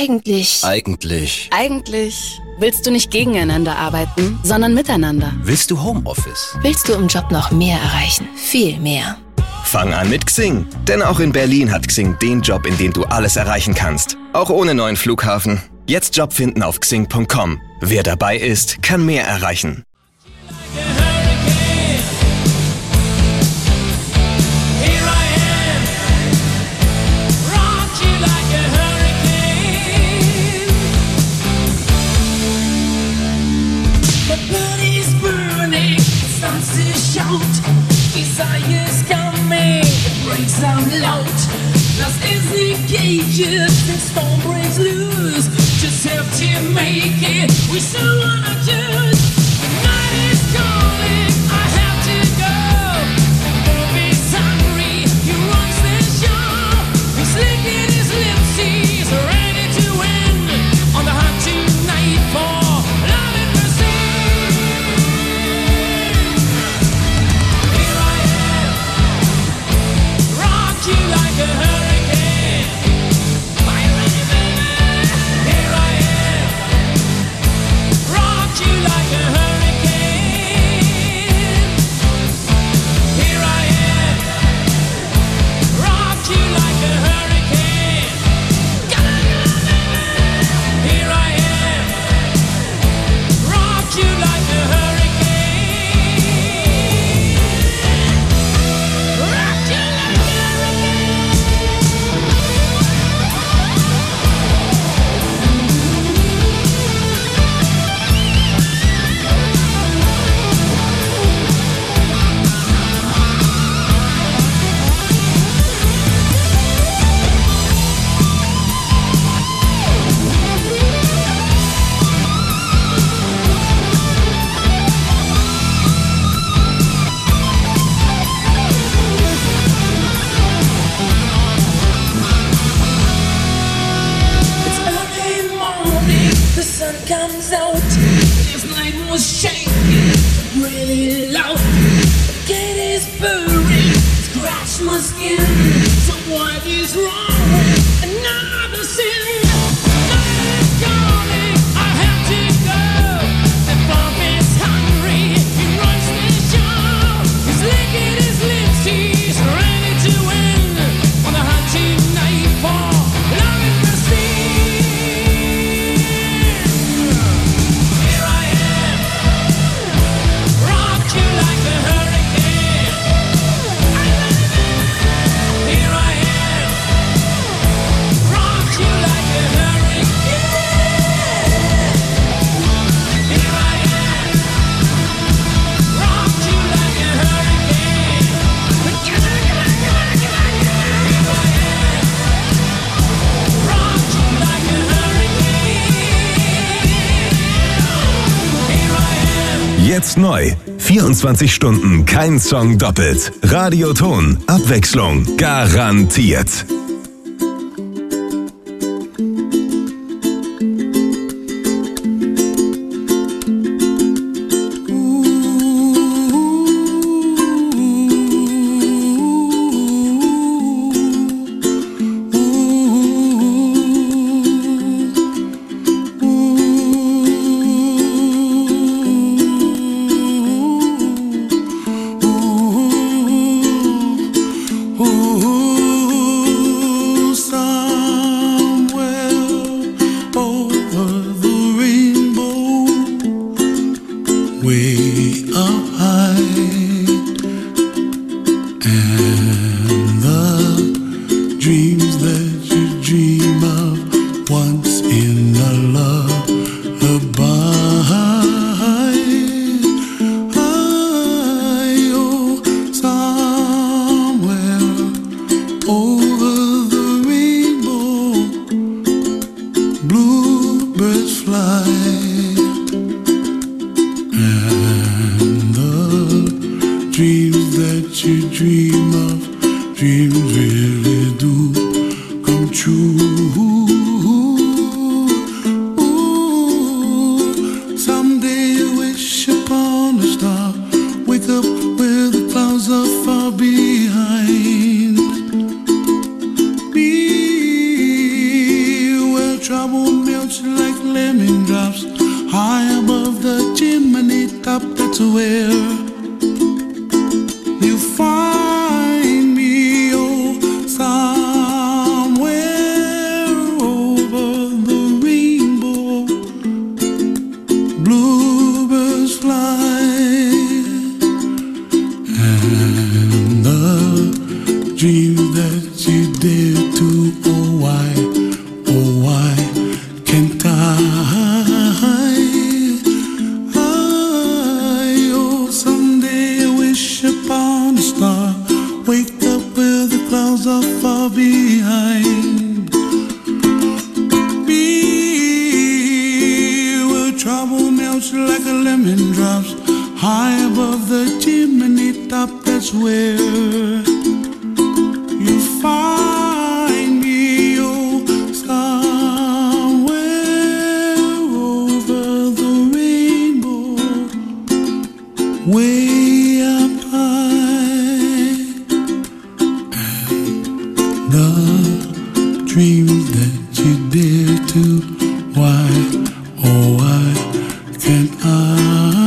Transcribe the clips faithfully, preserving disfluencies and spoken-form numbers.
Eigentlich... Eigentlich... Eigentlich willst du nicht gegeneinander arbeiten, sondern miteinander. Willst du Homeoffice? Willst du im Job noch mehr erreichen? Viel mehr. Fang an mit Xing. Denn auch in Berlin hat Xing den Job, in dem du alles erreichen kannst. Auch ohne neuen Flughafen. Jetzt Job finden auf xing punkt com. Wer dabei ist, kann mehr erreichen. Lass es nicht cages, the storm breaks loose. Just have to make it, we still wanna choose. The night is calling, I have to go. Bobby's hungry, he runs the show. He's licking his lips, he's ready to win. On the hunt tonight for love and mercy. Here I am, rock you like a hurricane. Comes out, this night was shaking really loud. The gate is burning, scratch my skin. So what is wrong? Another sin. Night is calling, I have to go. The Bob is hungry, he runs the show. He's licking his lips, he's ready to win. On the hunt tonight for love and mercy. Jetzt neu. vierundzwanzig Stunden kein Song doppelt. Radioton. Abwechslung. Garantiert. Try trouble melts like lemon drops high above the chimney top. That's where you find me, oh, somewhere over the rainbow. Bluebirds fly, and the dreams that you dare to, oh why, oh why can't I? I, oh, someday I wish upon a star, wake up where the clouds are far behind me, where trouble melts like a lemon drops high above the chimney top. That's where you find me, oh, somewhere over the rainbow, way up high. And the dreams that you dare to, why, oh why can't I?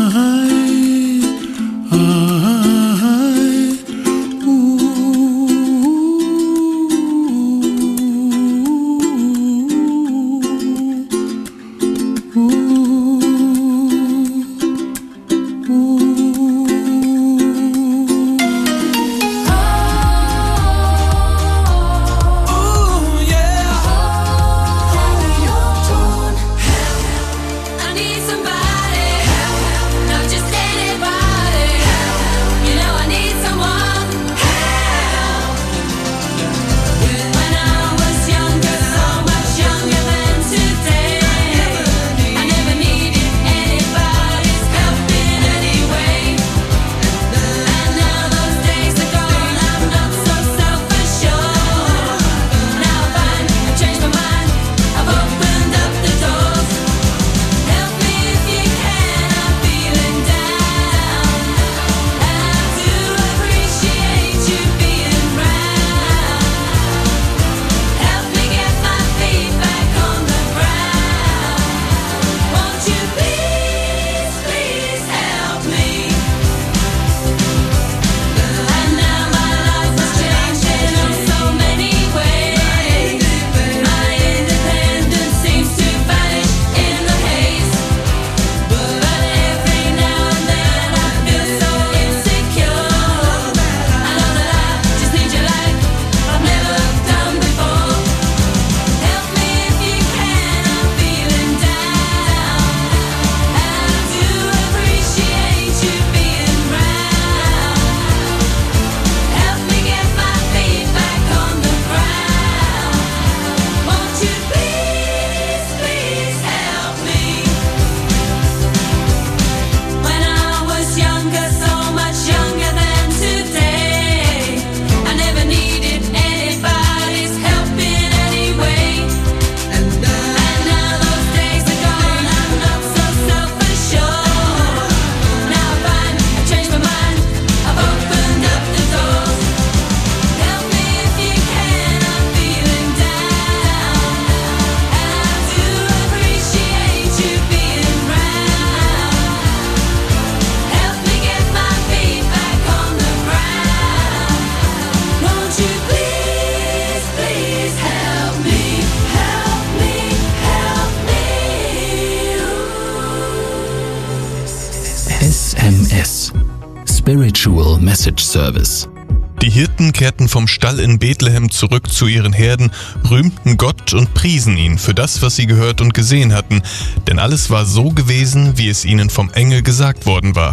S M S Spiritual Message Service. Die Hirten kehrten vom Stall in Bethlehem zurück zu ihren Herden, rühmten Gott und priesen ihn für das, was sie gehört und gesehen hatten, denn alles war so gewesen, wie es ihnen vom Engel gesagt worden war.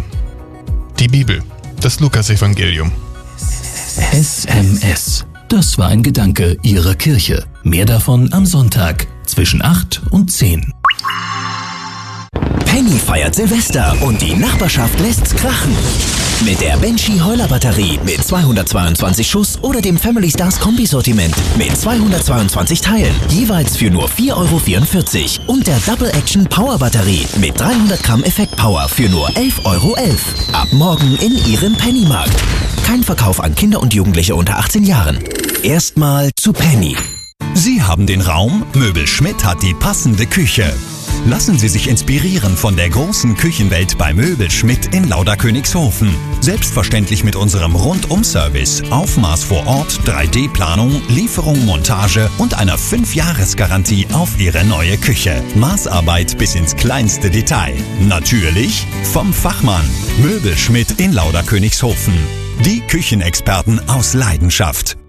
Die Bibel, das Lukasevangelium. S M S, das war ein Gedanke Ihrer Kirche. Mehr davon am Sonntag zwischen acht und zehn. Penny feiert Silvester und die Nachbarschaft lässt's krachen. Mit der Banshee Heuler-Batterie mit zweihundertzweiundzwanzig Schuss oder dem Family Stars Kombi-Sortiment mit zweihundertzweiundzwanzig Teilen, jeweils für nur vier Euro vierundvierzig. Und der Double Action Power-Batterie mit dreihundert Gramm Effekt-Power für nur elf Euro elf. Ab morgen in Ihrem Pennymarkt. Kein Verkauf an Kinder und Jugendliche unter achtzehn Jahren. Erstmal zu Penny. Sie haben den Raum, Möbel Schmidt hat die passende Küche. Lassen Sie sich inspirieren von der großen Küchenwelt bei Möbel Schmidt in Lauderkönigshofen. Selbstverständlich mit unserem Rundum-Service, Aufmaß vor Ort, drei D Planung, Lieferung, Montage und einer fünf Jahres Garantie auf Ihre neue Küche. Maßarbeit bis ins kleinste Detail. Natürlich vom Fachmann. Möbel Schmidt in Lauderkönigshofen. Die Küchenexperten aus Leidenschaft.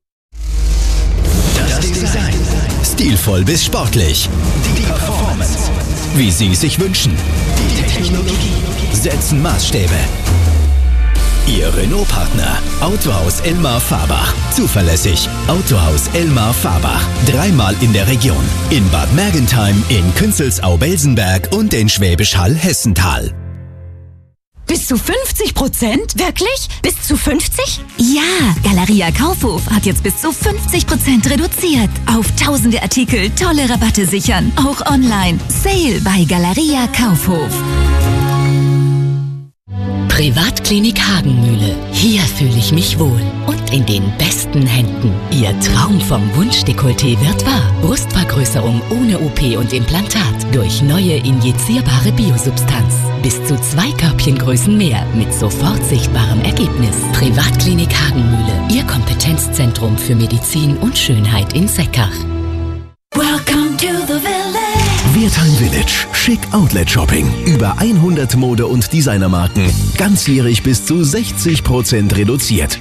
Das Design. Stilvoll bis sportlich. Die Performance. Wie Sie sich wünschen. Die Technologie. Setzen Maßstäbe. Ihr Renault-Partner. Autohaus Elmar Fahrbach. Zuverlässig. Autohaus Elmar Fahrbach. Dreimal in der Region. In Bad Mergentheim, in Künzelsau-Belsenberg und in Schwäbisch Hall-Hessenthal. Bis zu fünfzig Prozent? Wirklich? Bis zu fünfzig? Ja, Galeria Kaufhof hat jetzt bis zu fünfzig Prozent reduziert. Auf tausende Artikel tolle Rabatte sichern. Auch online. Sale bei Galeria Kaufhof. Privatklinik Hagenmühle. Hier fühle ich mich wohl. Und in den besten Händen. Ihr Traum vom Wunschdekolleté wird wahr. Brustvergrößerung ohne O P und Implantat. Durch neue injizierbare Biosubstanz. Bis zu zwei Körbchengrößen mehr. Mit sofort sichtbarem Ergebnis. Privatklinik Hagenmühle. Ihr Kompetenzzentrum für Medizin und Schönheit in Seckach. Welcome to the village. Wertheim Village. Schick Outlet Shopping. Über hundert Mode- und Designermarken. Ganzjährig bis zu sechzig Prozent reduziert.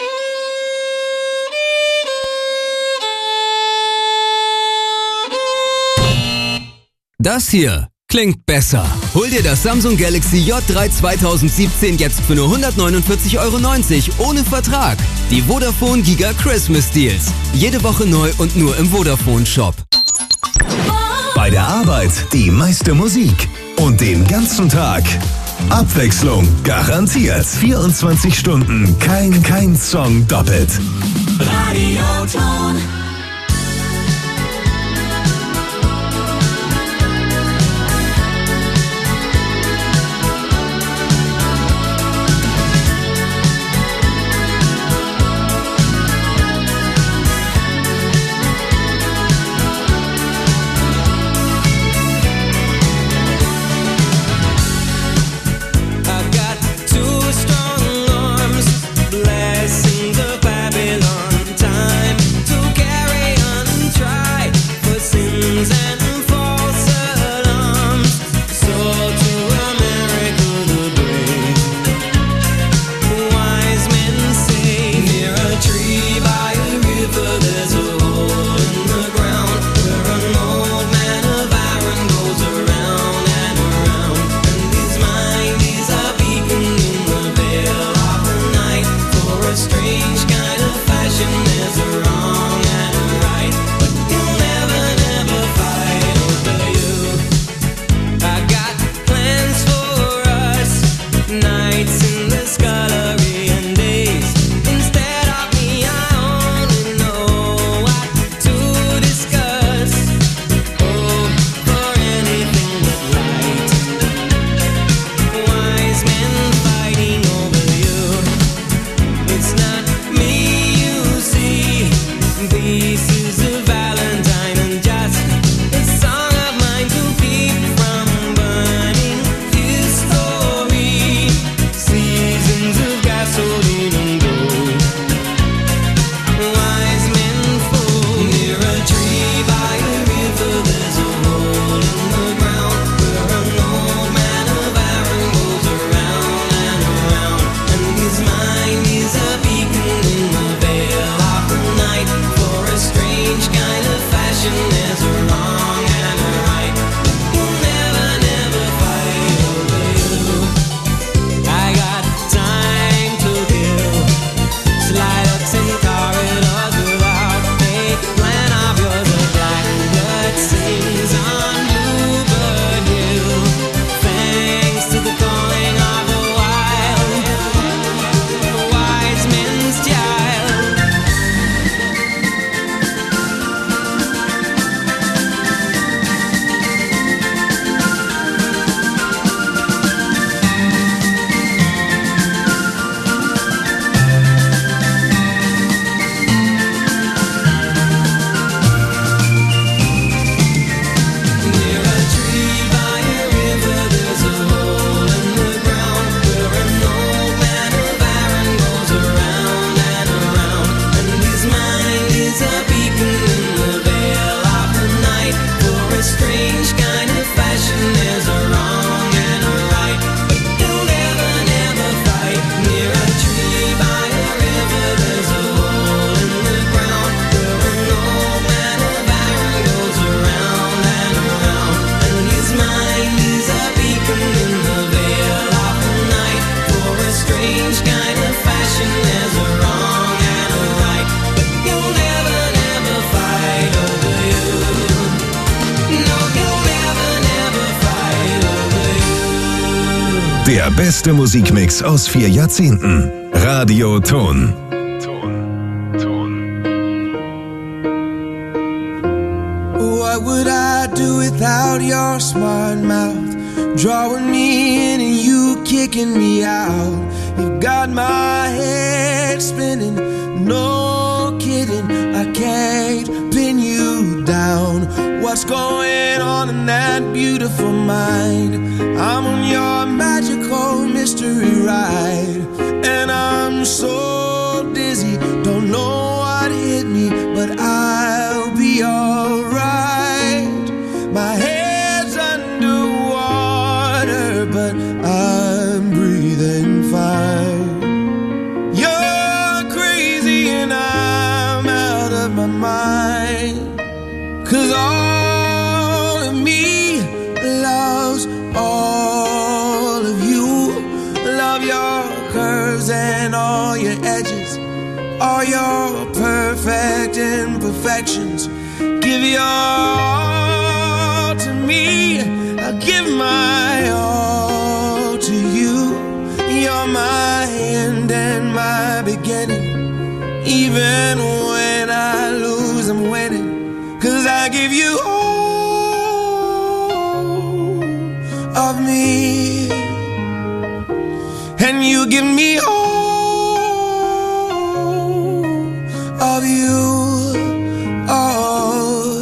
Das hier klingt besser. Hol dir das Samsung Galaxy J drei zweitausendsiebzehn jetzt für nur hundertneunundvierzig Euro neunzig ohne Vertrag. Die Vodafone Giga Christmas Deals. Jede Woche neu und nur im Vodafone Shop. Bei der Arbeit die meiste Musik und den ganzen Tag Abwechslung garantiert. vierundzwanzig Stunden, kein, kein Song doppelt. Radioton. Der beste Musikmix aus vier Jahrzehnten. Radio Ton. What would I do without your smart mouth? Drawing me in and you kicking me out. You've got my head spinning, no kidding. I can't pin you down. What's going on in that beautiful mind? I'm on your magical mystery ride, and I'm so dizzy, don't know what hit me, but I'll be alright. My head's underwater, but I'm breathing fine. You're crazy and I'm out of my mind, 'cause all of me loves all of you. Love your curves and all your edges, all your perfect imperfections. Give your all to me, I'll give my all to you. You're my end and my beginning. Even when I lose, I'm winning, 'cause I give you all of me, and you give me all of you. Oh,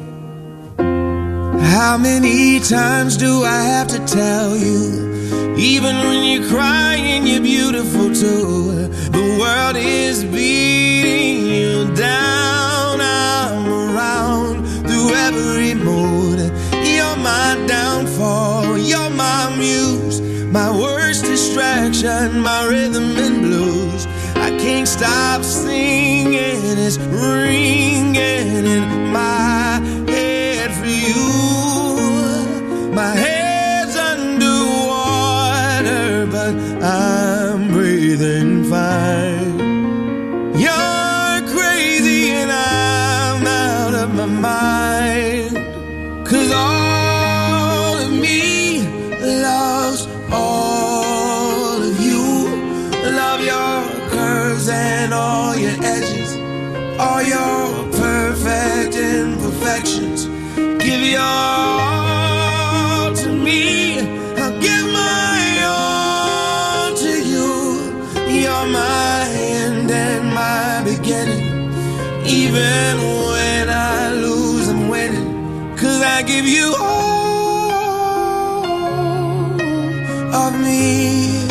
how many times do I have to tell you? Even when you're crying, you're beautiful too. The world is beating you down. I'm around through every mood. You're my downfall, you're my muse, my worst distraction, my rhythm and blues. I can't stop singing, it's ringing in my head for you. My head's underwater, but I'm breathing fine. You're crazy and I'm out of my mind, 'cause all of me loves all of you. Love your curves and all your edges, all your perfect imperfections. Give your all to me, I'll give my all to you. You're my end and my beginning. Even when I lose, I'm winning, 'cause I give you all of me,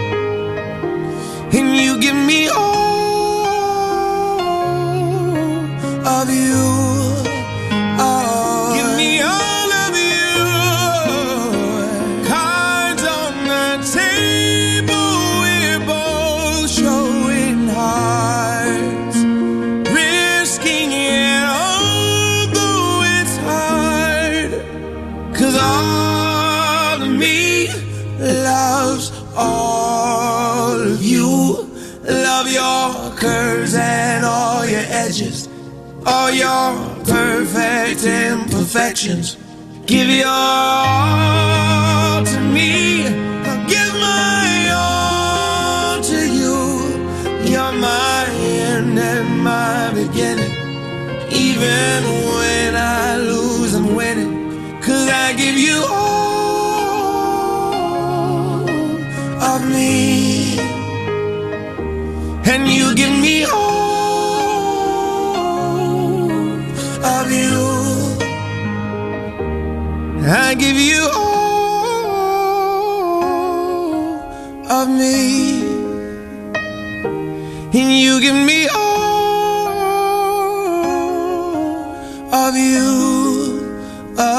and you give me all of you. Oh, give me all of you. Cards on the table, we're both showing hearts, risking it although it's hard, 'cause all of me loves all of you. Love your curves and all your edges, all your perfect imperfections. Give your all to me, I'll give my all to you. You're my end and my beginning. Even when I lose, I'm winning, 'cause I give you all of me, and you give me all of you. I give you all of me, and you give me all of you.